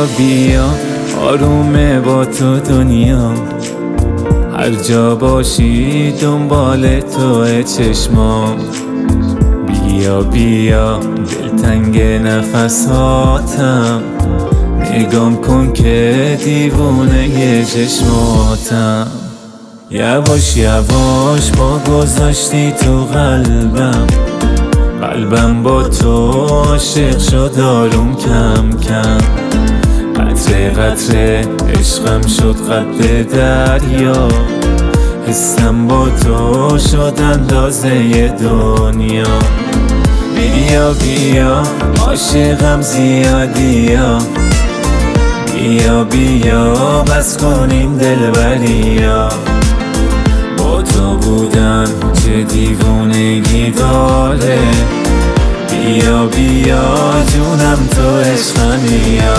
بیا بیا آرومه با تو دنیا، هر جا باشی دنبال تو چشمام. بیا بیا دلتنگ نفساتم، نگام کن که دیوونه چشماتم. یواش یواش با گذاشتی تو قلبم با تو عاشق شد آروم کم کم. قطره قطره عشقم شد قد دریا، حسم با تو شد اندازه دنیا. بیا بیا عاشقم زیادیا، بیا بیا بس کنیم دلبریا. با تو بودن چه دیوونگی داره، بیا بیا جونم تو عشقمیا.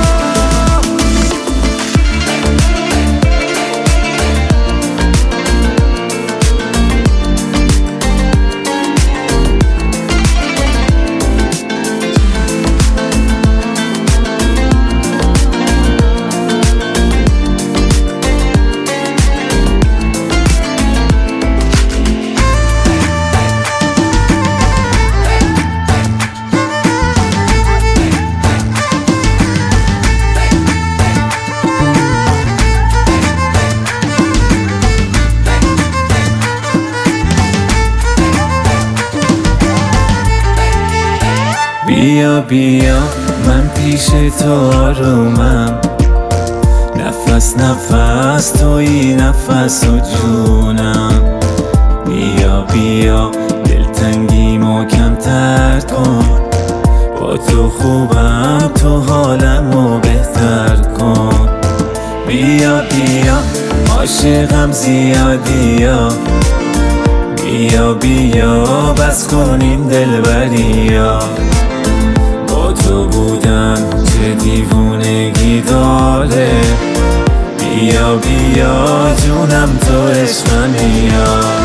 بیا بیا من پیش تو آرومم، نفس نفس توی نفس و جونم. بیا بیا دلتنگیمو کمتر کن، با تو خوبم تو حالمو بهتر کن. بیا بیا عاشقم زیادیا، بیا بیا بس کنیم دلبریا. با تو بودن چه دیوونگی داره، بیا بیا جونم تو عشقمیا.